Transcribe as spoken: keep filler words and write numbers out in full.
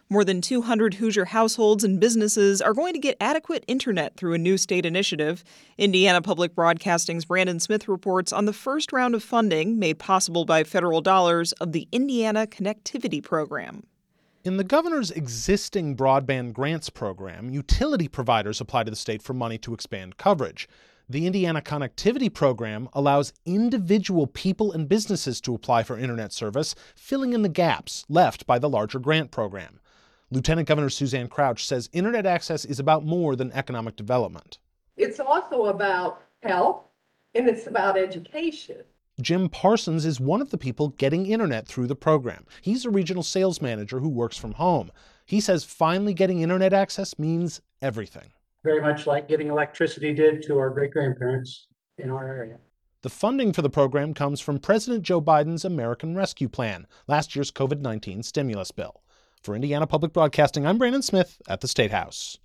More than two hundred Hoosier households and businesses are going to get adequate internet through a new state initiative. Indiana Public Broadcasting's Brandon Smith reports on the first round of funding made possible by federal dollars of the Indiana Connectivity Program. In the governor's existing broadband grants program, utility providers apply to the state for money to expand coverage. The Indiana Connectivity Program allows individual people and businesses to apply for internet service, filling in the gaps left by the larger grant program. Lieutenant Governor Suzanne Crouch says internet access is about more than economic development. It's also about health, and it's about education. Jim Parsons is one of the people getting internet through the program. He's a regional sales manager who works from home. He says finally getting internet access means everything. Very much like getting electricity did to our great-grandparents in our area. The funding for the program comes from President Joe Biden's American Rescue Plan, last year's COVID nineteen stimulus bill. For Indiana Public Broadcasting, I'm Brandon Smith at the State House.